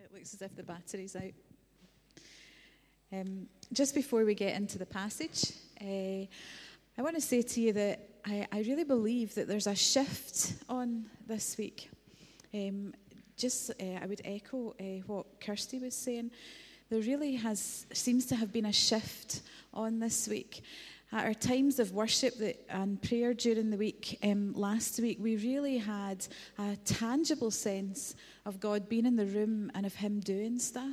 It looks as if the battery's out. Just before we get into the passage, I want to say to you that I really believe that there's a shift on this week. I would echo what Kirsty was saying. There really seems to have been a shift on this week. At our times of worship and prayer during the week, last week, we really had a tangible sense of God being in the room and of Him doing stuff.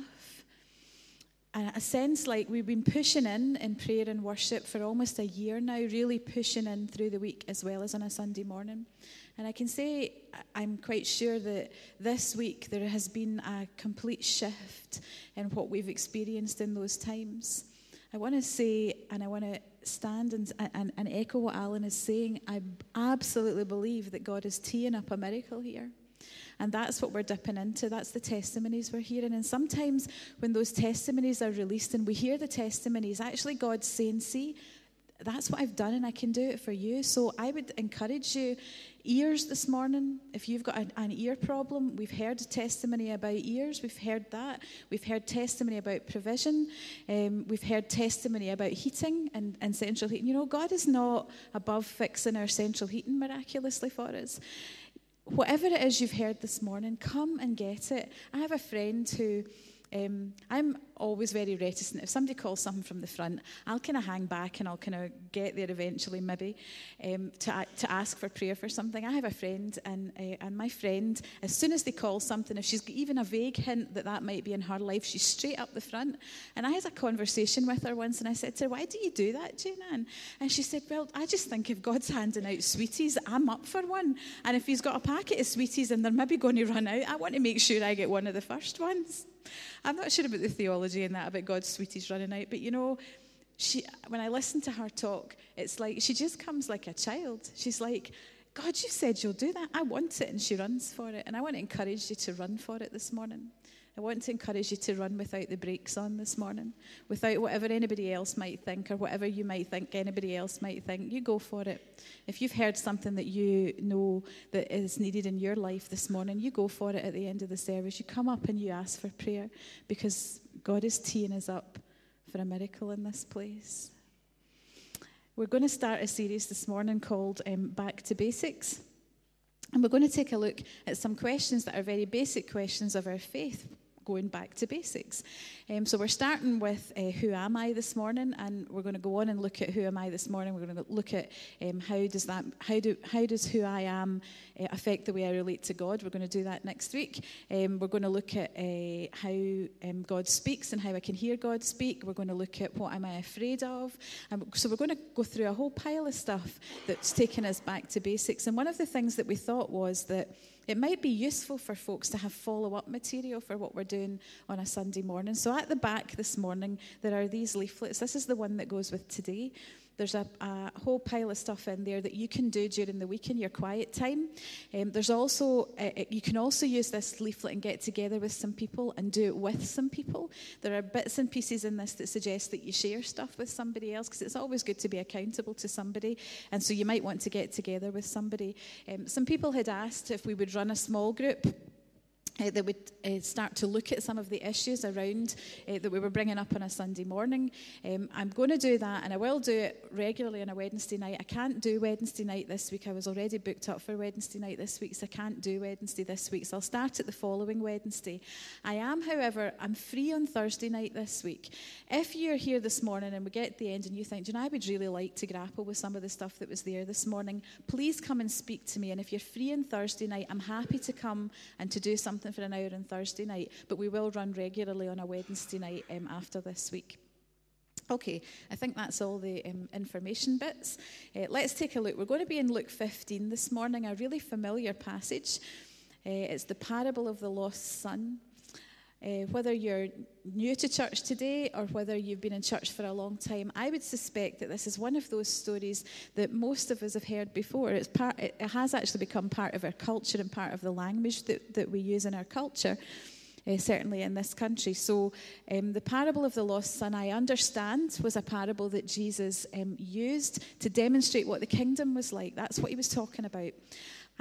And a sense like we've been pushing in prayer and worship for almost a year now, really pushing in through the week as well as on a Sunday morning. And I can say I'm quite sure that this week there has been a complete shift in what we've experienced in those times. I want to say, and I want to stand and echo what Alan is saying, I absolutely believe that God is teeing up a miracle here. And that's what we're dipping into. That's the testimonies we're hearing. And sometimes when those testimonies are released and we hear the testimonies, actually God's saying, see, that's what I've done and I can do it for you. So I would encourage you, ears this morning, if you've got an ear problem, we've heard testimony about ears, we've heard that. We've heard testimony about provision. We've heard testimony about heating and central heating. You know, God is not above fixing our central heating miraculously for us. Whatever it is you've heard this morning, come and get it. I have a friend who, I'm always very reticent. If somebody calls something from the front, I'll kind of hang back and I'll kind of get there eventually maybe to ask for prayer for something. I have a friend and my friend, as soon as they call something, if she's even a vague hint that might be in her life, she's straight up the front. And I had a conversation with her once and I said to her, why do you do that, Jane? And she said, well, I just think if God's handing out sweeties, I'm up for one. And if He's got a packet of sweeties and they're maybe going to run out, I want to make sure I get one of the first ones. I'm not sure about the theology in that, about God's sweeties running out, but you know, when I listen to her talk, it's like she just comes like a child. She's like, God, you said you'll do that. I want it, and she runs for it. And I want to encourage you to run for it this morning. I want to encourage you to run without the brakes on this morning, without whatever anybody else might think or whatever you might think anybody else might think. You go for it. If you've heard something that you know that is needed in your life this morning, you go for it at the end of the service. You come up and you ask for prayer because God is teeing us up for a miracle in this place. We're going to start a series this morning called Back to Basics. And we're going to take a look at some questions that are very basic questions of our faith, going back to basics. So we're starting with who am I this morning, and we're going to go on and look at who am I this morning. We're going to look at how does who I am affect the way I relate to God. We're going to do that next week. We're going to look at how God speaks and how I can hear God speak. We're going to look at what am I afraid of. So we're going to go through a whole pile of stuff that's taken us back to basics. And one of the things that we thought was that it might be useful for folks to have follow-up material for what we're doing on a Sunday morning. So at the back this morning, there are these leaflets. This is the one that goes with today. There's a whole pile of stuff in there that you can do during the week in your quiet time. There's also, you can also use this leaflet and get together with some people and do it with some people. There are bits and pieces in this that suggest that you share stuff with somebody else, because it's always good to be accountable to somebody. And so you might want to get together with somebody. Some people had asked if we would run a small group that would start to look at some of the issues around that we were bringing up on a Sunday morning. I'm going to do that, and I will do it regularly on a Wednesday night. I can't do Wednesday night this week. I was already booked up for Wednesday night this week, so I can't do Wednesday this week. So I'll start at the following Wednesday. However, I'm free on Thursday night this week. If you're here this morning and we get to the end and you think, I would really like to grapple with some of the stuff that was there this morning, please come and speak to me. And if you're free on Thursday night, I'm happy to come and to do something for an hour on Thursday night, but we will run regularly on a Wednesday night after this week. Okay, I think that's all the information bits. Let's take a look. We're going to be in Luke 15 this morning, a really familiar passage. It's the parable of the lost son. Whether you're new to church today or whether you've been in church for a long time, I would suspect that this is one of those stories that most of us have heard before. It has actually become part of our culture and part of the language that we use in our culture, certainly in this country. So the parable of the lost son, I understand, was a parable that Jesus used to demonstrate what the kingdom was like. That's what he was talking about.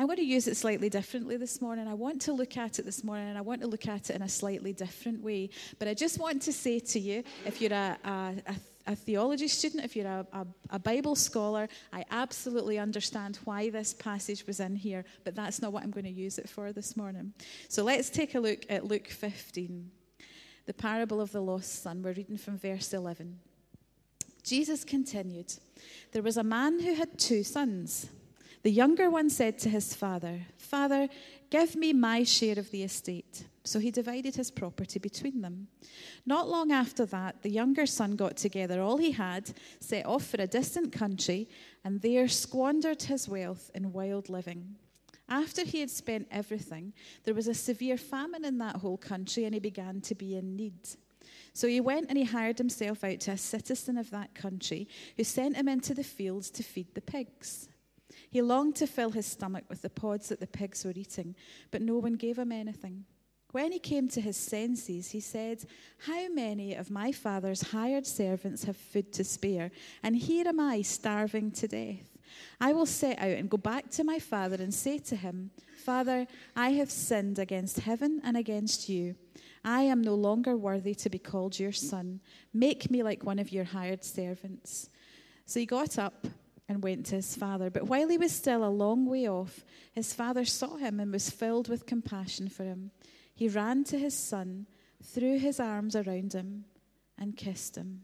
I'm going to use it slightly differently this morning. I want to look at it this morning, and I want to look at it in a slightly different way. But I just want to say to you, if you're a theology student, if you're a Bible scholar, I absolutely understand why this passage was in here, but that's not what I'm going to use it for this morning. So let's take a look at Luke 15, the parable of the lost son. We're reading from verse 11. Jesus continued, "There was a man who had 2 sons. The younger one said to his father, 'Father, give me my share of the estate.' So he divided his property between them. Not long after that, the younger son got together all he had, set off for a distant country, and there squandered his wealth in wild living. After he had spent everything, there was a severe famine in that whole country, and he began to be in need. So he went and he hired himself out to a citizen of that country, who sent him into the fields to feed the pigs. He longed to fill his stomach with the pods that the pigs were eating, but no one gave him anything. When he came to his senses, he said, 'How many of my father's hired servants have food to spare, and here am I starving to death? I will set out and go back to my father and say to him, Father, I have sinned against heaven and against you. I am no longer worthy to be called your son. Make me like one of your hired servants.' So he got up and went to his father. But while he was still a long way off, his father saw him and was filled with compassion for him. He ran to his son, threw his arms around him, and kissed him.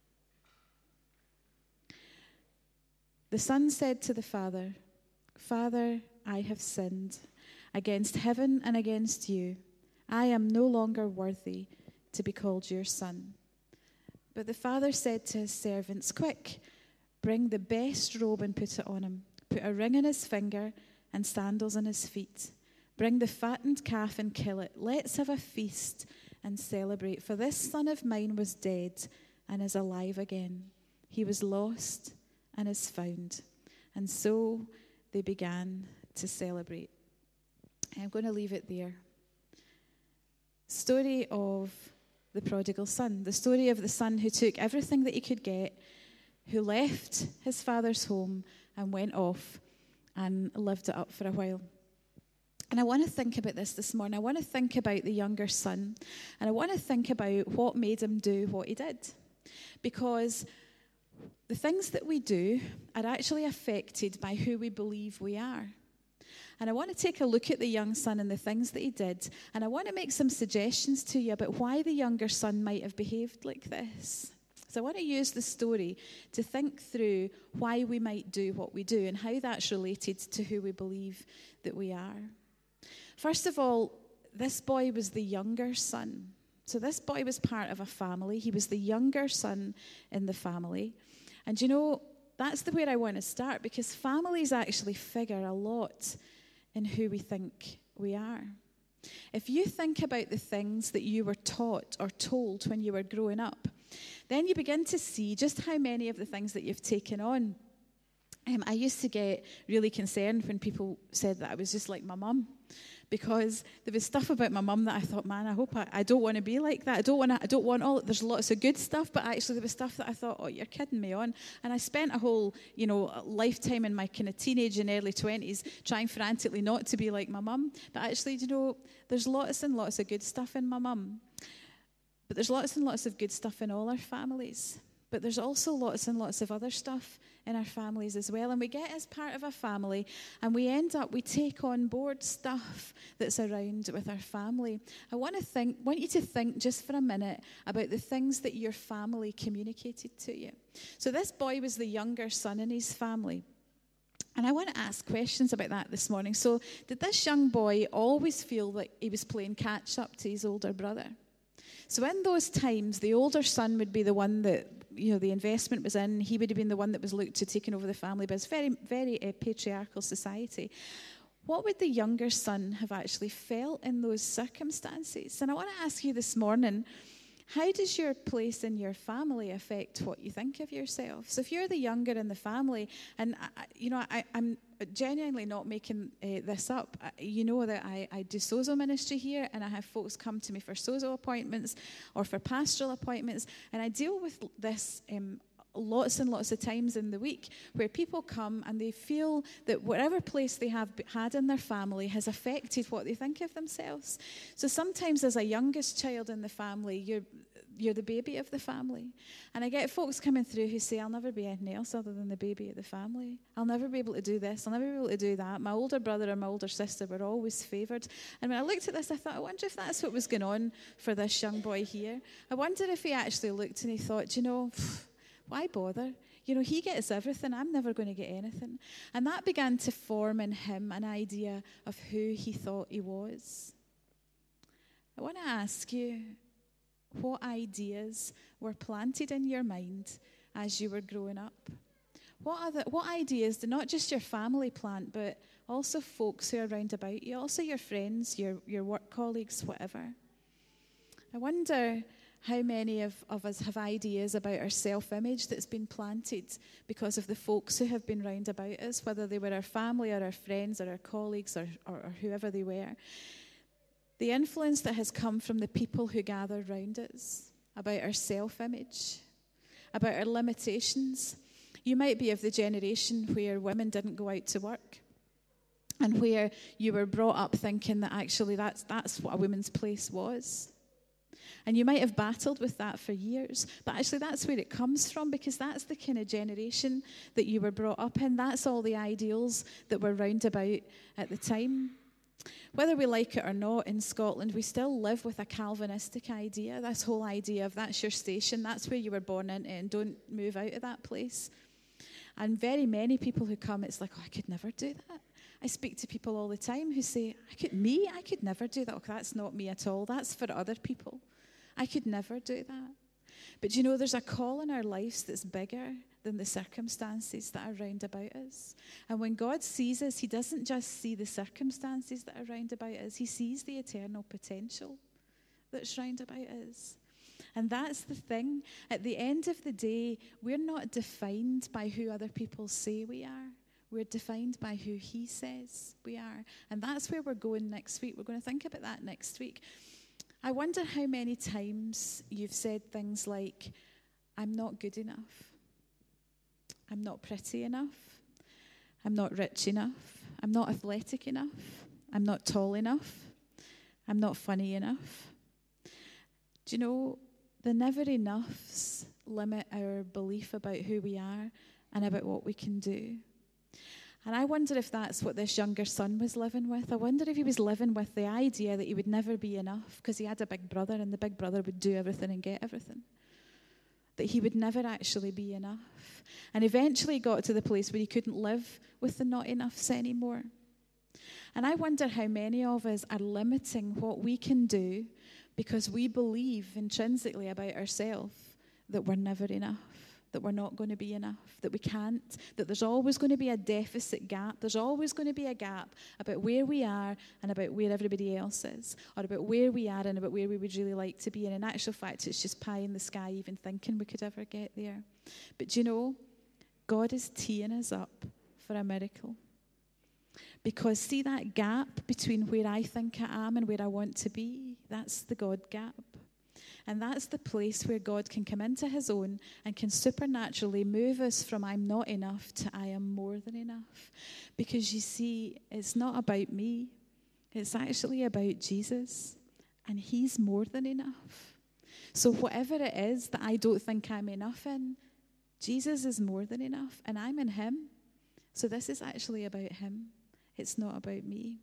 The son said to the father, 'Father, I have sinned against heaven and against you. I am no longer worthy to be called your son.' But the father said to his servants, 'Quick, bring the best robe and put it on him. Put a ring on his finger and sandals on his feet. Bring the fattened calf and kill it. Let's have a feast and celebrate. For this son of mine was dead and is alive again. He was lost and is found.' And so they began to celebrate." I'm going to leave it there. Story of the prodigal son. The story of the son who took everything that he could get, who left his father's home and went off and lived it up for a while. And I want to think about this morning. I want to think about the younger son, and I want to think about what made him do what he did. Because the things that we do are actually affected by who we believe we are. And I want to take a look at the young son and the things that he did, and I want to make some suggestions to you about why the younger son might have behaved like this. So I want to use the story to think through why we might do what we do and how that's related to who we believe that we are. First of all, this boy was the younger son. So this boy was part of a family. He was the younger son in the family. And you know, that's where I want to start, because families actually figure a lot in who we think we are. If you think about the things that you were taught or told when you were growing up, then you begin to see just how many of the things that you've taken on. I used to get really concerned when people said that I was just like my mum, because there was stuff about my mum that I thought, man, I hope I don't want to be like that. I don't want all. There's lots of good stuff, but actually there was stuff that I thought, oh, you're kidding me on. And I spent a whole, lifetime in my kind of teenage and early 20s trying frantically not to be like my mum. But actually, there's lots and lots of good stuff in my mum. But there's lots and lots of good stuff in all our families. But there's also lots and lots of other stuff in our families as well. And we get as part of a family, and we take on board stuff that's around with our family. I want you to think just for a minute about the things that your family communicated to you. So this boy was the younger son in his family. And I want to ask questions about that this morning. So did this young boy always feel like he was playing catch up to his older brother? So in those times, the older son would be the one that, the investment was in. He would have been the one that was looked to taking over the family. But it's very, very patriarchal society. What would the younger son have actually felt in those circumstances? And I want to ask you this morning, how does your place in your family affect what you think of yourself? So if you're the younger in the family, and I'm genuinely not making this up. You know that I do sozo ministry here, and I have folks come to me for sozo appointments or for pastoral appointments, and I deal with this lots and lots of times in the week where people come and they feel that whatever place they have had in their family has affected what they think of themselves. So sometimes as a youngest child in the family, you're the baby of the family. And I get folks coming through who say, I'll never be anything else other than the baby of the family. I'll never be able to do this. I'll never be able to do that. My older brother or my older sister were always favoured. And when I looked at this, I thought, I wonder if that's what was going on for this young boy here. I wonder if he actually looked and he thought, why bother? He gets everything. I'm never going to get anything. And that began to form in him an idea of who he thought he was. I want to ask you, what ideas were planted in your mind as you were growing up? What ideas did not just your family plant, but also folks who are around about you, also your friends, your work colleagues, whatever? I wonder how many of us have ideas about our self-image that's been planted because of the folks who have been round about us, whether they were our family or our friends or our colleagues or whoever they were. The influence that has come from the people who gathered round us about our self-image, about our limitations. You might be of the generation where women didn't go out to work and where you were brought up thinking that actually that's what a woman's place was. And you might have battled with that for years, but actually that's where it comes from, because that's the kind of generation that you were brought up in. That's all the ideals that were round about at the time. Whether we like it or not, in Scotland, we still live with a Calvinistic idea, this whole idea of that's your station, that's where you were born into, and don't move out of that place. And very many people who come, it's like, I could never do that. I speak to people all the time who say, I could never do that. Oh, that's not me at all. That's for other people. I could never do that. But there's a call in our lives that's bigger than the circumstances that are round about us. And when God sees us, he doesn't just see the circumstances that are round about us. He sees the eternal potential that's round about us. And that's the thing. At the end of the day, we're not defined by who other people say we are. We're defined by who he says we are. And that's where we're going next week. We're going to think about that next week. I wonder how many times you've said things like, I'm not good enough. I'm not pretty enough. I'm not rich enough. I'm not athletic enough. I'm not tall enough. I'm not funny enough. Do you know, the never enoughs limit our belief about who we are and about what we can do. And I wonder if that's what this younger son was living with. I wonder if he was living with the idea that he would never be enough because he had a big brother and the big brother would do everything and get everything. That he would never actually be enough. And eventually got to the place where he couldn't live with the not enoughs anymore. And I wonder how many of us are limiting what we can do because we believe intrinsically about ourselves that we're never enough, that we're not going to be enough, that we can't, that there's always going to be a deficit gap. There's always going to be a gap about where we are and about where everybody else is, or about where we are and about where we would really like to be. And in actual fact, it's just pie in the sky even thinking we could ever get there. But God is teeing us up for a miracle. Because see that gap between where I think I am and where I want to be? That's the God gap. And that's the place where God can come into his own and can supernaturally move us from I'm not enough to I am more than enough. Because you see, it's not about me. It's actually about Jesus. And he's more than enough. So whatever it is that I don't think I'm enough in, Jesus is more than enough. And I'm in him. So this is actually about him. It's not about me.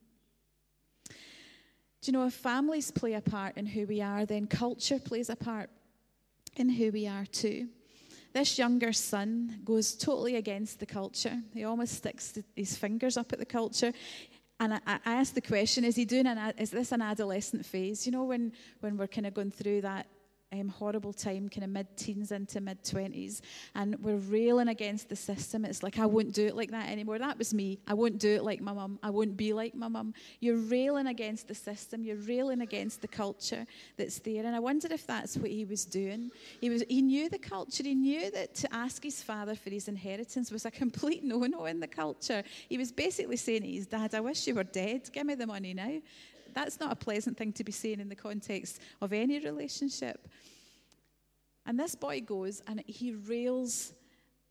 Do you know, if families play a part in who we are, then culture plays a part in who we are too. This younger son goes totally against the culture. He almost sticks his fingers up at the culture. And I asked the question, is this an adolescent phase? When we're kind of going through that horrible time, kind of mid-teens into mid-20s, and we're railing against the system. It's like, I won't do it like that anymore. That was me. I won't do it like my mum. I won't be like my mum. You're railing against the system. You're railing against the culture that's there. And I wondered if that's what he was doing. He knew the culture. He knew that to ask his father for his inheritance was a complete no-no in the culture. He was basically saying to his dad, I wish you were dead. Give me the money now. That's not a pleasant thing to be saying in the context of any relationship. And this boy goes and he rails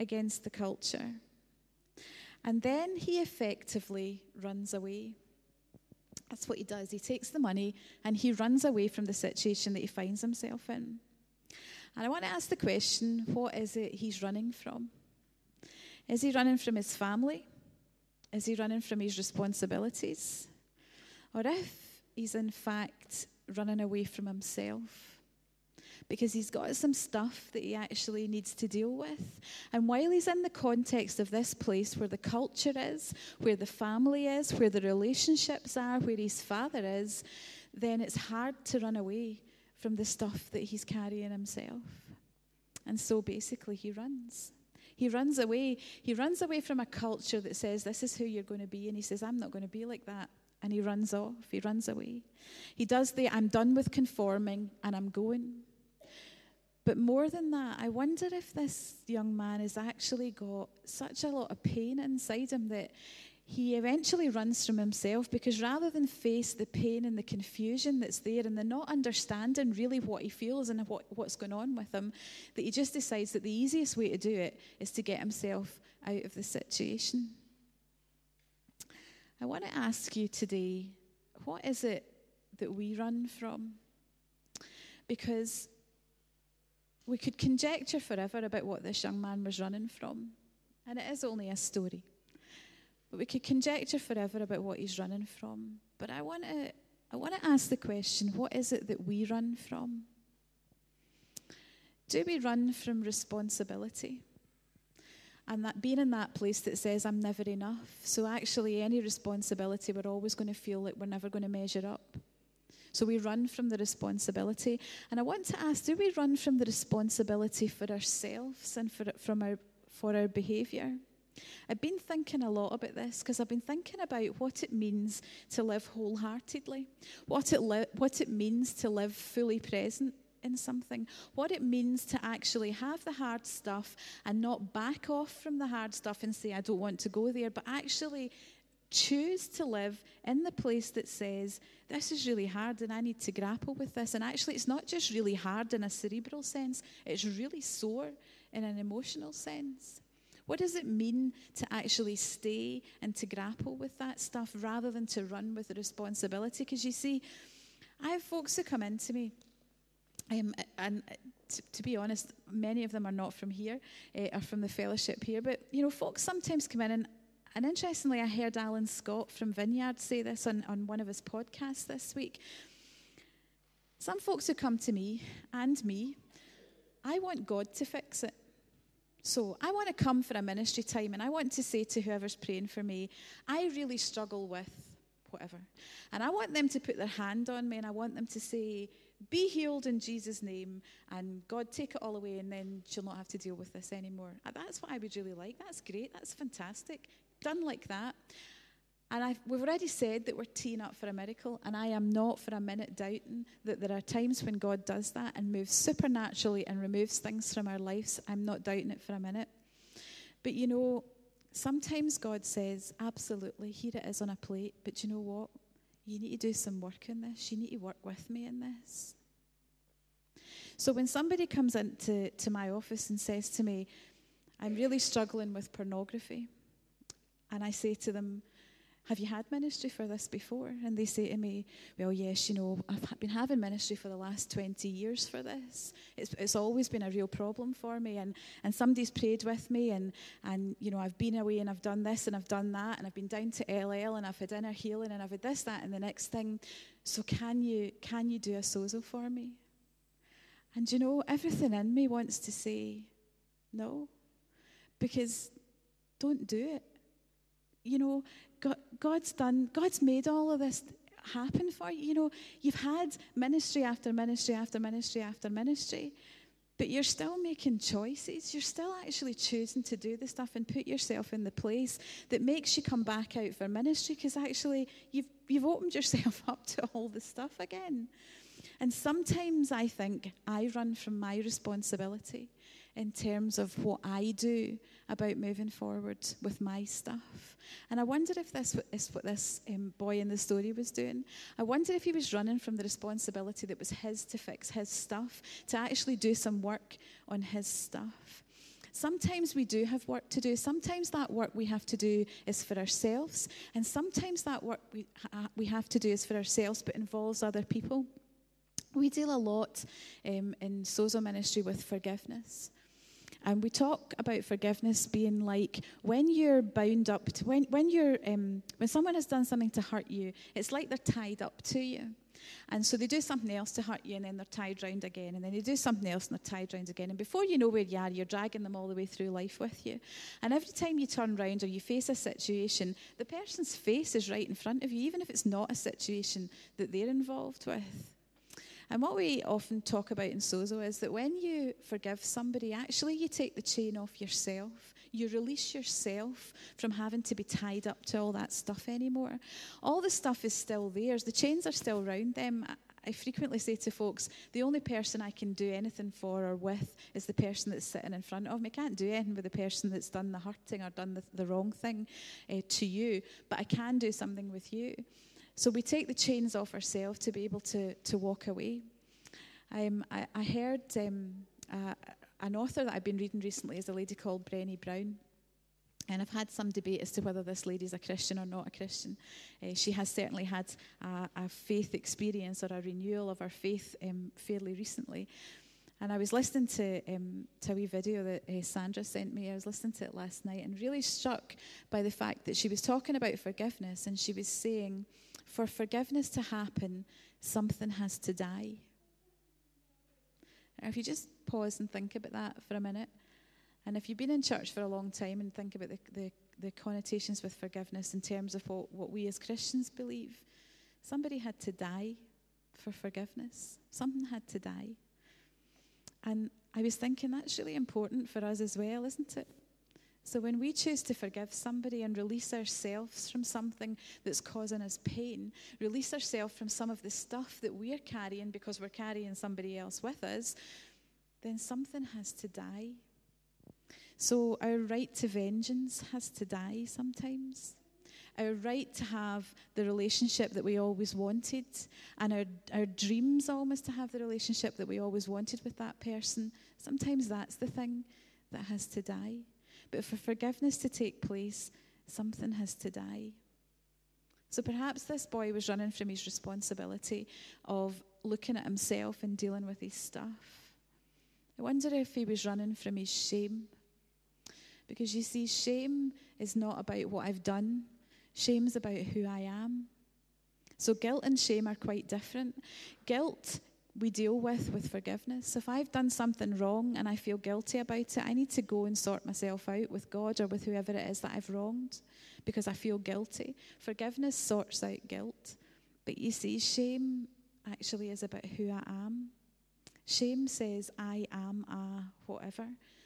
against the culture. And then he effectively runs away. That's what he does. He takes the money and he runs away from the situation that he finds himself in. And I want to ask the question, what is it he's running from? Is he running from his family? Is he running from his responsibilities? Or if he's in fact running away from himself? Because he's got some stuff that he actually needs to deal with. And while he's in the context of this place where the culture is, where the family is, where the relationships are, where his father is, then it's hard to run away from the stuff that he's carrying himself. And so basically he runs. He runs away. He runs away from a culture that says, this is who you're going to be. And he says, I'm not going to be like that. And he runs off. He runs away. He does the, I'm done with conforming and I'm going. But more than that, I wonder if this young man has actually got such a lot of pain inside him that he eventually runs from himself, because rather than face the pain and the confusion that's there and the not understanding really what he feels and what's going on with him, that he just decides that the easiest way to do it is to get himself out of the situation. I want to ask you today, what is it that we run from? Because we could conjecture forever about what this young man was running from. And it is only a story. But we could conjecture forever about what he's running from. But I want to ask the question, what is it that we run from? Do we run from responsibility? And that being in that place that says, I'm never enough. So actually, any responsibility, we're always going to feel like we're never going to measure up. So we run from the responsibility. And I want to ask, do we run from the responsibility for ourselves and for our behaviour? I've been thinking a lot about this because I've been thinking about what it means to live wholeheartedly, what it means to live fully present in something, what it means to actually have the hard stuff and not back off from the hard stuff and say, I don't want to go there, but actually choose to live in the place that says, this is really hard and I need to grapple with this. And actually, it's not just really hard in a cerebral sense, it's really sore in an emotional sense. What does it mean to actually stay and to grapple with that stuff rather than to run with the responsibility? Because you see, I have folks who come into me, and to be honest, many of them are not from here, are from the fellowship here. But, you know, folks sometimes come in, and interestingly, I heard Alan Scott from Vineyard say this on one of his podcasts this week. Some folks who come to me, and me, I want God to fix it. So I want to come for a ministry time and I want to say to whoever's praying for me, I really struggle with whatever. And I want them to put their hand on me and I want them to say, be healed in Jesus' name and God take it all away and then she'll not have to deal with this anymore. That's what I would really like. That's great. That's fantastic. Done like that. And we've already said that we're teeing up for a miracle, and I am not for a minute doubting that there are times when God does that and moves supernaturally and removes things from our lives. I'm not doubting it for a minute. But you know, sometimes God says, absolutely, here it is on a plate, but you know what? You need to do some work in this. You need to work with me in this. So when somebody comes into my office and says to me, I'm really struggling with pornography, and I say to them, have you had ministry for this before? And they say to me, well, yes, you know, I've been having ministry for the last 20 years for this. It's always been a real problem for me. And somebody's prayed with me and, you know, I've been away and I've done this and I've done that. And I've been down to LL and I've had inner healing and I've had this, that, and the next thing. So can you do a sozo for me? And, you know, everything in me wants to say no. Because don't do it. You know, God's made all of this happen for you. You know, you've had ministry after ministry after ministry after ministry, but you're still making choices. You're still actually choosing to do the stuff and put yourself in the place that makes you come back out for ministry, because actually you've opened yourself up to all the stuff again. And sometimes I think I run from my responsibility in terms of what I do about moving forward with my stuff. And I wonder if this is what this boy in the story was doing. I wonder if he was running from the responsibility that was his to fix his stuff, to actually do some work on his stuff. Sometimes we do have work to do. Sometimes that work we have to do is for ourselves. And sometimes that work we have to do is for ourselves but involves other people. We deal a lot in Sozo ministry with forgiveness. And we talk about forgiveness being like when you're bound up to, when someone has done something to hurt you, it's like they're tied up to you. And so they do something else to hurt you, and then they're tied round again, and then they do something else and they're tied round again. And before you know where you are, you're dragging them all the way through life with you. And every time you turn round or you face a situation, the person's face is right in front of you, even if it's not a situation that they're involved with. And what we often talk about in Sozo is that when you forgive somebody, actually you take the chain off yourself. You release yourself from having to be tied up to all that stuff anymore. All the stuff is still theirs. The chains are still around them. I frequently say to folks, the only person I can do anything for or with is the person that's sitting in front of me. I can't do anything with the person that's done the hurting or done the wrong thing to you, but I can do something with you. So we take the chains off ourselves to be able to walk away. I heard an author that I've been reading recently is a lady called Brené Brown. And I've had some debate as to whether this lady's a Christian or not a Christian. She has certainly had a faith experience or a renewal of her faith fairly recently. And I was listening to a wee video that Sandra sent me. I was listening to it last night and really struck by the fact that she was talking about forgiveness, and she was saying, for forgiveness to happen, something has to die. Now, if you just pause and think about that for a minute, and if you've been in church for a long time and think about the connotations with forgiveness in terms of what we as Christians believe, somebody had to die for forgiveness. Something had to die. And I was thinking that's really important for us as well, isn't it? So when we choose to forgive somebody and release ourselves from something that's causing us pain, release ourselves from some of the stuff that we're carrying because we're carrying somebody else with us, then something has to die. So our right to vengeance has to die sometimes. Our right to have the relationship that we always wanted, and our dreams almost to have the relationship that we always wanted with that person, sometimes that's the thing that has to die. But for forgiveness to take place, something has to die. So perhaps this boy was running from his responsibility of looking at himself and dealing with his stuff. I wonder if he was running from his shame. Because you see, shame is not about what I've done. Shame is about who I am. So guilt and shame are quite different. Guilt we deal with forgiveness. If I've done something wrong and I feel guilty about it, I need to go and sort myself out with God or with whoever it is that I've wronged because I feel guilty. Forgiveness sorts out guilt. But you see, shame actually is about who I am. Shame says I am a whatever.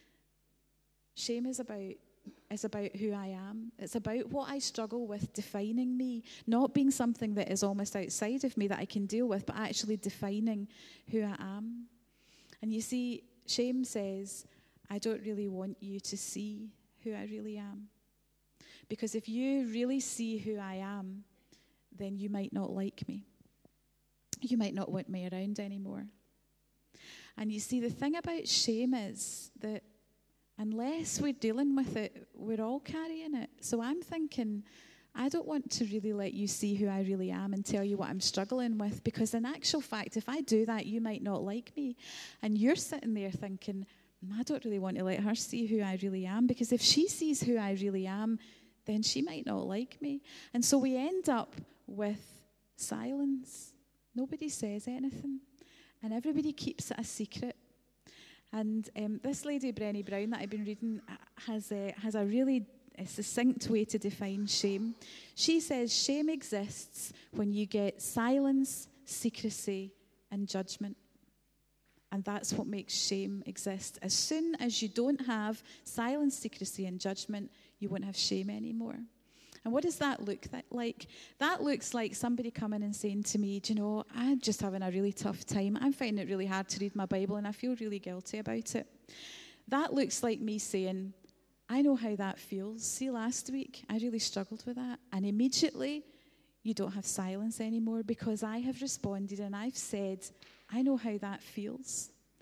Shame is about who I am. It's about what I struggle with defining me, not being something that is almost outside of me that I can deal with, but actually defining who I am. And you see, shame says, I don't really want you to see who I really am. Because if you really see who I am, then you might not like me. You might not want me around anymore. And you see, the thing about shame is that unless we're dealing with it, we're all carrying it. So I'm thinking, I don't want to really let you see who I really am and tell you what I'm struggling with, because in actual fact, if I do that, you might not like me. And you're sitting there thinking, I don't really want to let her see who I really am, because if she sees who I really am, then she might not like me. And so we end up with silence. Nobody says anything. And everybody keeps it a secret. And this lady, Brené Brown, that I've been reading, has a really succinct way to define shame. She says shame exists when you get silence, secrecy, and judgment. And that's what makes shame exist. As soon as you don't have silence, secrecy, and judgment, you won't have shame anymore. And what does that look like? That looks like somebody coming and saying to me, do you know, I'm just having a really tough time. I'm finding it really hard to read my Bible and I feel really guilty about it. That looks like me saying, I know how that feels. See, last week, I really struggled with that. And immediately, you don't have silence anymore because I have responded and I've said, I know how that feels.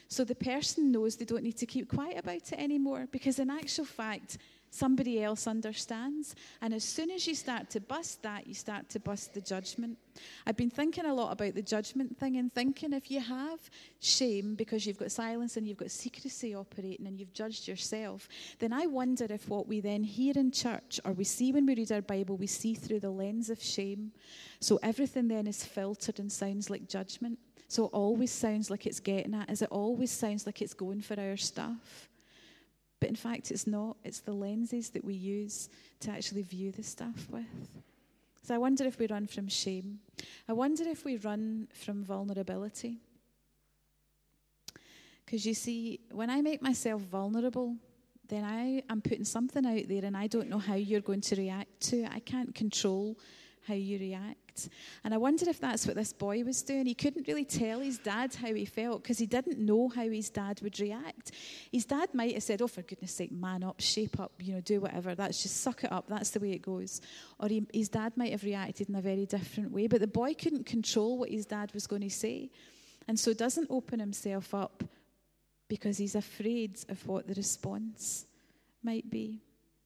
So the person knows they don't need to keep quiet about it anymore, because in actual fact, somebody else understands. And as soon as you start to bust that, you start to bust the judgment. I've been thinking a lot about the judgment thing, and thinking if you have shame because you've got silence and you've got secrecy operating and you've judged yourself, then I wonder if what we then hear in church or we see when we read our Bible, we see through the lens of shame. So everything then is filtered and sounds like judgment. So it always sounds like it's getting at us. It always sounds like it's going for our stuff. But in fact, it's not. It's the lenses that we use to actually view the stuff with. So I wonder if we run from shame. I wonder if we run from vulnerability. Because you see, when I make myself vulnerable, then I am putting something out there and I don't know how you're going to react to it. I can't control how you react. And I wonder if that's what this boy was doing. He couldn't really tell his dad how he felt because he didn't know how his dad would react. His dad might have said, oh, for goodness sake, man up, shape up, do whatever. That's just suck it up. That's the way it goes. Or his dad might have reacted in a very different way. But the boy couldn't control what his dad was going to say. And so doesn't open himself up because he's afraid of what the response might be.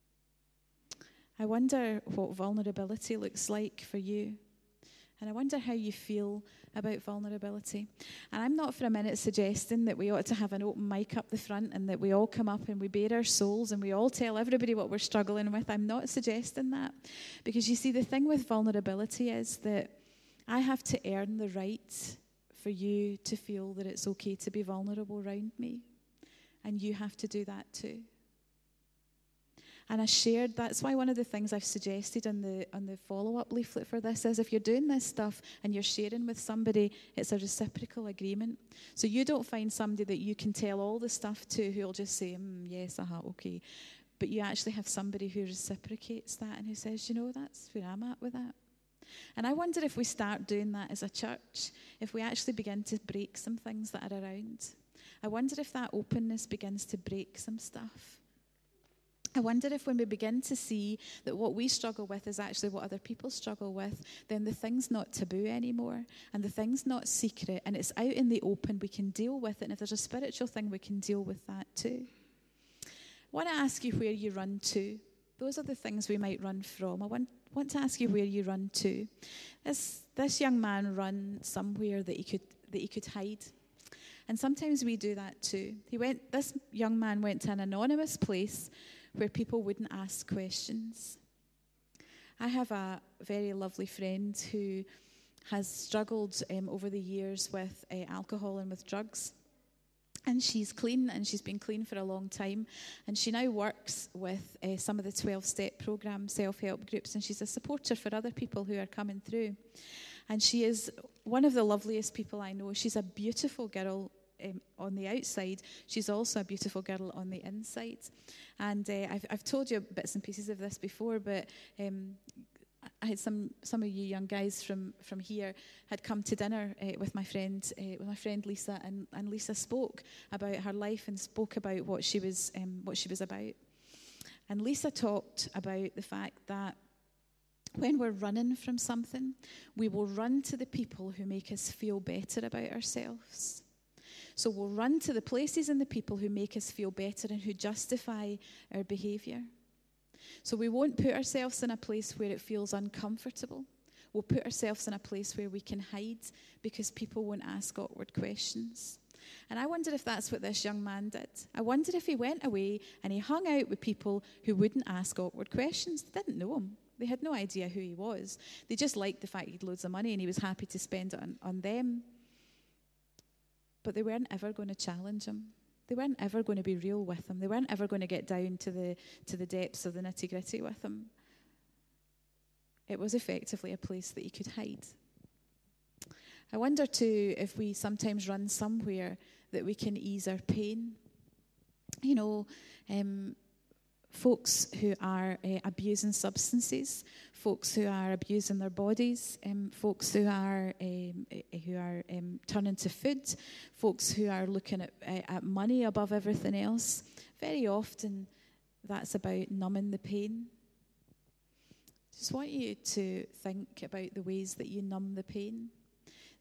I wonder what vulnerability looks like for you. And I wonder how you feel about vulnerability. And I'm not for a minute suggesting that we ought to have an open mic up the front and that we all come up and we bare our souls and we all tell everybody what we're struggling with. I'm not suggesting that. Because you see, the thing with vulnerability is that I have to earn the right for you to feel that it's okay to be vulnerable around me. And you have to do that too. And I shared, that's why one of the things I've suggested on the follow-up leaflet for this is if you're doing this stuff and you're sharing with somebody, it's a reciprocal agreement. So you don't find somebody that you can tell all the stuff to who'll just say, yes, okay. But you actually have somebody who reciprocates that and who says, that's where I'm at with that. And I wonder if we start doing that as a church, if we actually begin to break some things that are around. I wonder if that openness begins to break some stuff. I wonder if when we begin to see that what we struggle with is actually what other people struggle with, then the thing's not taboo anymore and the thing's not secret and it's out in the open, we can deal with it. And if there's a spiritual thing, we can deal with that too. I want to ask you where you run to. Those are the things we might run from. I want to ask you where you run to. This young man ran somewhere that he could hide. And sometimes we do that too. This young man went to an anonymous place where people wouldn't ask questions. I have a very lovely friend who has struggled over the years with alcohol and with drugs. And she's clean, and she's been clean for a long time. And she now works with some of the 12-step program self-help groups, and she's a supporter for other people who are coming through. And she is one of the loveliest people I know. She's a beautiful girl on the outside. She's also a beautiful girl on the inside. And I've told you bits and pieces of this before, but I had some of you young guys from here had come to dinner with my friend Lisa, and Lisa spoke about her life and spoke about what she was about. And Lisa talked about the fact that when we're running from something, we will run to the people who make us feel better about ourselves. So we'll run to the places and the people who make us feel better and who justify our behaviour. So we won't put ourselves in a place where it feels uncomfortable. We'll put ourselves in a place where we can hide because people won't ask awkward questions. And I wonder if that's what this young man did. I wonder if he went away and he hung out with people who wouldn't ask awkward questions. They didn't know him. They had no idea who he was. They just liked the fact he had loads of money and he was happy to spend it on them. But they weren't ever going to challenge him. They weren't ever going to be real with him. They weren't ever going to get down to the depths of the nitty-gritty with him. It was effectively a place that he could hide. I wonder too if we sometimes run somewhere that we can ease our pain. Folks who are abusing substances, folks who are abusing their bodies, folks who are turning to food, folks who are looking at money above everything else. Very often, that's about numbing the pain. Just want you to think about the ways that you numb the pain.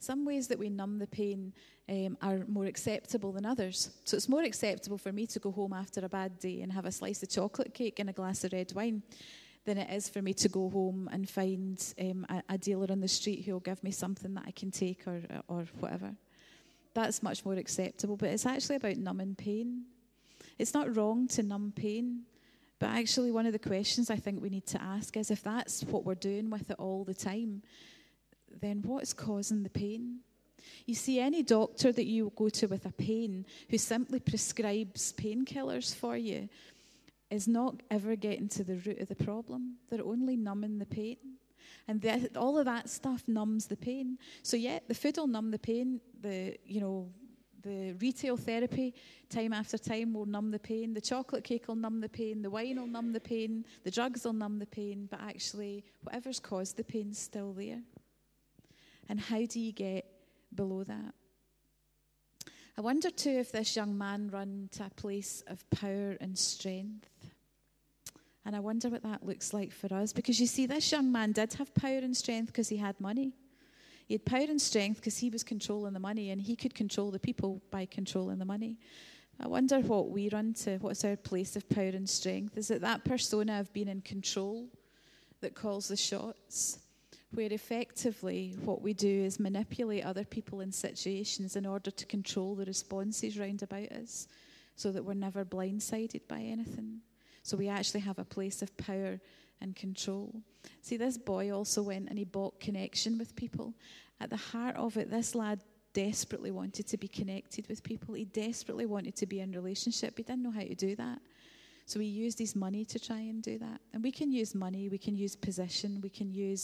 Some ways that we numb the pain are more acceptable than others. So it's more acceptable for me to go home after a bad day and have a slice of chocolate cake and a glass of red wine than it is for me to go home and find a dealer on the street who will give me something that I can take or whatever. That's much more acceptable, but it's actually about numbing pain. It's not wrong to numb pain, but actually one of the questions I think we need to ask is, if that's what we're doing with it all the time, then what's causing the pain? You see, any doctor that you go to with a pain who simply prescribes painkillers for you is not ever getting to the root of the problem. They're only numbing the pain. And all of that stuff numbs the pain. So yeah, the food will numb the pain. The retail therapy, time after time, will numb the pain. The chocolate cake will numb the pain. The wine will numb the pain. The drugs will numb the pain. But actually, whatever's caused the pain's still there. And how do you get below that? I wonder too if this young man ran to a place of power and strength. And I wonder what that looks like for us. Because you see, this young man did have power and strength because he had money. He had power and strength because he was controlling the money, and he could control the people by controlling the money. I wonder what we run to. What's our place of power and strength? Is it that persona of being in control that calls the shots? Where effectively what we do is manipulate other people in situations in order to control the responses round about us, so that we're never blindsided by anything. So we actually have a place of power and control. See, this boy also went and he bought connection with people. At the heart of it, this lad desperately wanted to be connected with people. He desperately wanted to be in relationship. He didn't know how to do that. So he used his money to try and do that. And we can use money, we can use position, we can use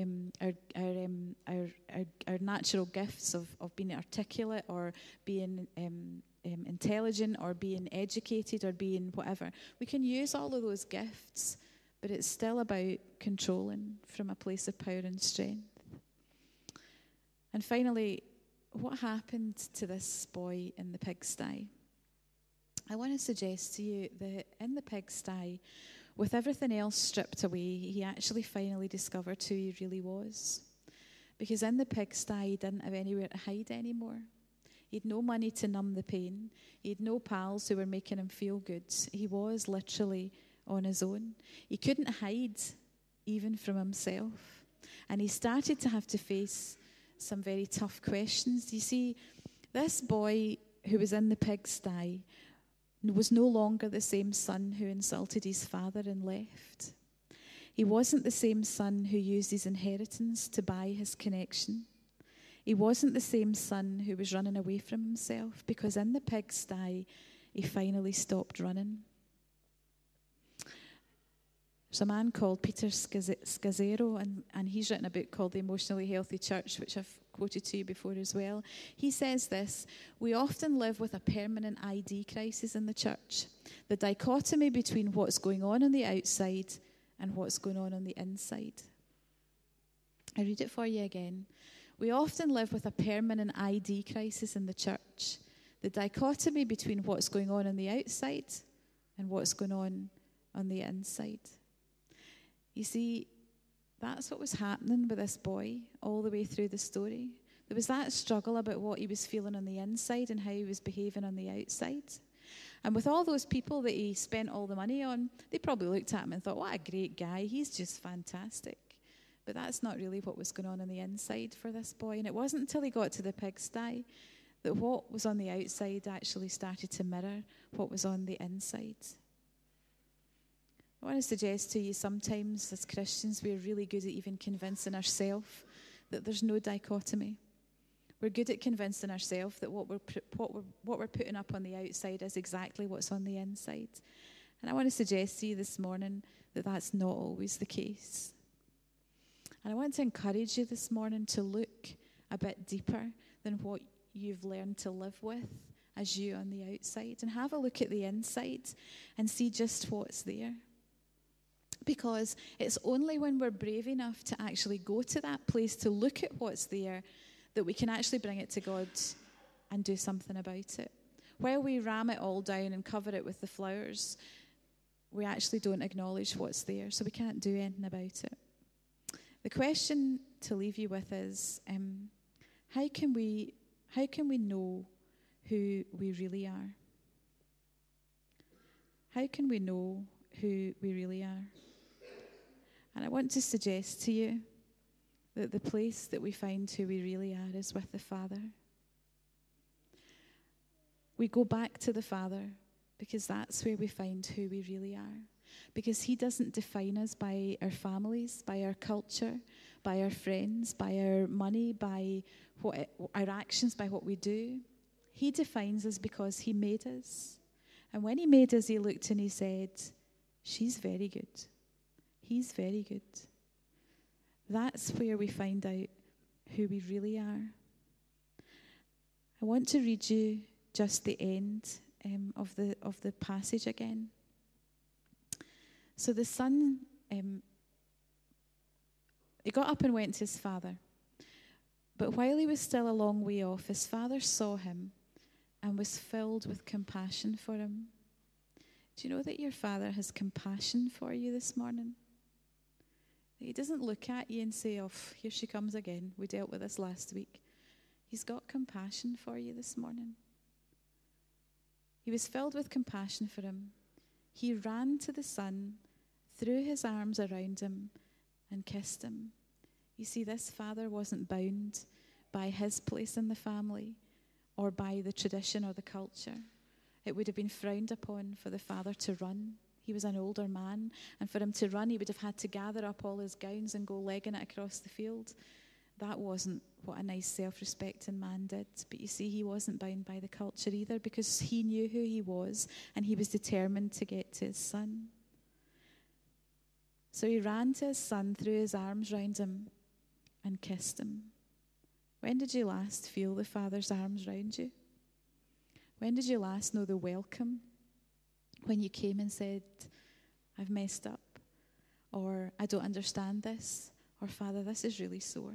our natural gifts of being articulate or being intelligent or being educated or being whatever. We can use all of those gifts, but it's still about controlling from a place of power and strength. And finally, what happened to this boy in the pigsty? I want to suggest to you that in the pigsty, with everything else stripped away, he actually finally discovered who he really was. Because in the pigsty, he didn't have anywhere to hide anymore. He had no money to numb the pain. He had no pals who were making him feel good. He was literally on his own. He couldn't hide even from himself. And he started to have to face some very tough questions. You see, this boy who was in the pigsty was no longer the same son who insulted his father and left. He wasn't the same son who used his inheritance to buy his connection. He wasn't the same son who was running away from himself, because in the pigsty, he finally stopped running. There's a man called Peter Scazzero, and he's written a book called The Emotionally Healthy Church, which I've quoted to you before as well. He says this: we often live with a permanent ID crisis in the church. The dichotomy between what's going on the outside and what's going on the inside. I read it for you again. We often live with a permanent ID crisis in the church. The dichotomy between what's going on the outside and what's going on the inside. You see, that's what was happening with this boy all the way through the story. There was that struggle about what he was feeling on the inside and how he was behaving on the outside. And with all those people that he spent all the money on, they probably looked at him and thought, what a great guy, he's just fantastic. But that's not really what was going on the inside for this boy. And it wasn't until he got to the pigsty that what was on the outside actually started to mirror what was on the inside. I want to suggest to you, sometimes as Christians, we're really good at even convincing ourselves that there's no dichotomy. We're good at convincing ourselves that what we're putting up on the outside is exactly what's on the inside. And I want to suggest to you this morning that that's not always the case. And I want to encourage you this morning to look a bit deeper than what you've learned to live with as you on the outside, and have a look at the inside and see just what's there. Because it's only when we're brave enough to actually go to that place to look at what's there that we can actually bring it to God and do something about it. While we ram it all down and cover it with the flowers, we actually don't acknowledge what's there, so we can't do anything about it. The question to leave you with is, How can we know who we really are? How can we know who we really are? And I want to suggest to you that the place that we find who we really are is with the Father. We go back to the Father because that's where we find who we really are. Because he doesn't define us by our families, by our culture, by our friends, by our money, by our actions, by what we do. He defines us because he made us. And when he made us, he looked and he said, she's very good. He's very good. That's where we find out who we really are. I want to read you just the end of the passage again. So the son, he got up and went to his father. But while he was still a long way off, his father saw him and was filled with compassion for him. Do you know that your Father has compassion for you this morning? He doesn't look at you and say, oh, here she comes again. We dealt with this last week. He's got compassion for you this morning. He was filled with compassion for him. He ran to the son, threw his arms around him, and kissed him. You see, this father wasn't bound by his place in the family or by the tradition or the culture. It would have been frowned upon for the father to run. He was an older man, and for him to run, he would have had to gather up all his gowns and go legging it across the field. That wasn't what a nice self-respecting man did. But you see, he wasn't bound by the culture either because he knew who he was and he was determined to get to his son. So he ran to his son, threw his arms round him and kissed him. When did you last feel the Father's arms round you? When did you last know the welcome? When you came and said, I've messed up, or I don't understand this, or Father, this is really sore.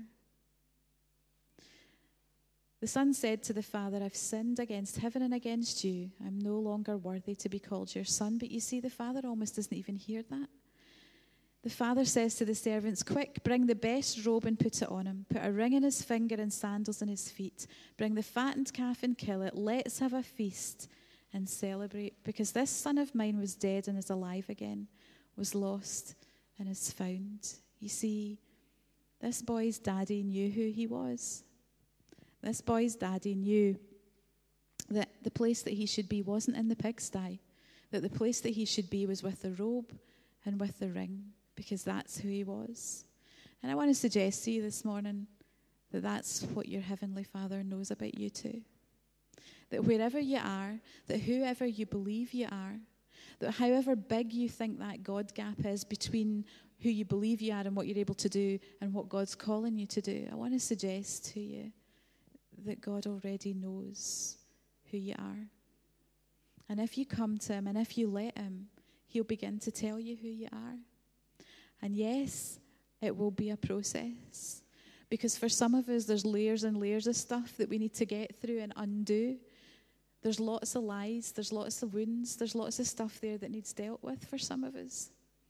The son said to the father, I've sinned against heaven and against you. I'm no longer worthy to be called your son. But you see, the father almost doesn't even hear that. The father says to the servants, quick, bring the best robe and put it on him. Put a ring in his finger and sandals on his feet. Bring the fattened calf and kill it. Let's have a feast and celebrate. Because this son of mine was dead and is alive again, was lost and is found. You see, this boy's daddy knew who he was. This boy's daddy knew that the place that he should be wasn't in the pigsty, that the place that he should be was with the robe and with the ring, because that's who he was. And I want to suggest to you this morning that that's what your Heavenly Father knows about you too. That wherever you are, that whoever you believe you are, that however big you think that God gap is between who you believe you are and what you're able to do and what God's calling you to do, I want to suggest to you that God already knows who you are. And if you come to him and if you let him, he'll begin to tell you who you are. And yes, it will be a process. Because for some of us, there's layers and layers of stuff that we need to get through and undo. There's lots of lies, there's lots of wounds, there's lots of stuff there that needs dealt with for some of us.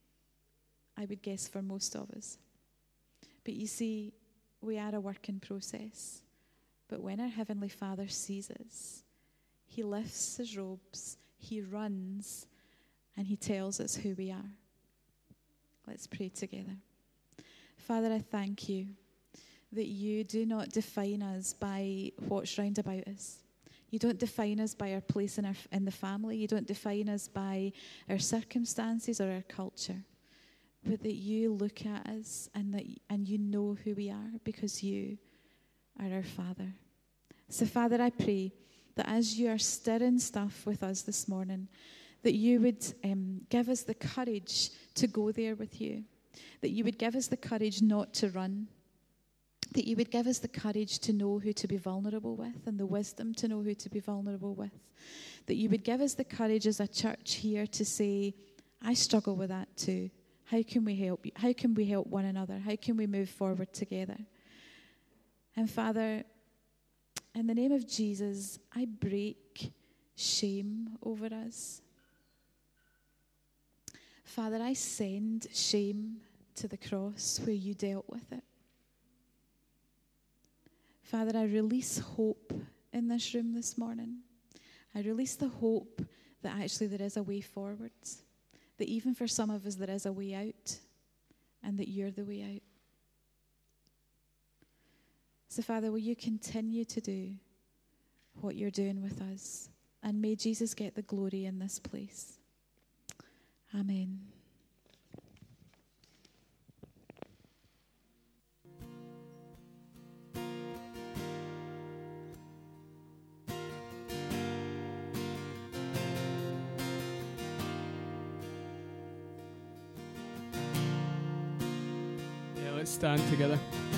I would guess for most of us. But you see, we are a work in process. But when our Heavenly Father sees us, he lifts his robes, he runs, and he tells us who we are. Let's pray together. Father, I thank you that you do not define us by what's round about us. You don't define us by our place in the family. You don't define us by our circumstances or our culture. But that you look at us and you know who we are because you are our Father. So, Father, I pray that as you are stirring stuff with us this morning, that you would give us the courage to go there with you, that you would give us the courage not to run, that you would give us the courage to know who to be vulnerable with and the wisdom to know who to be vulnerable with, that you would give us the courage as a church here to say, I struggle with that too. How can we help you? How can we help one another? How can we move forward together? And Father, in the name of Jesus, I break shame over us. Father, I send shame to the cross where you dealt with it. Father, I release hope in this room this morning. I release the hope that actually there is a way forward, that even for some of us there is a way out, and that you're the way out. So, Father, will you continue to do what you're doing with us? And may Jesus get the glory in this place. Amen. Yeah, let's stand together.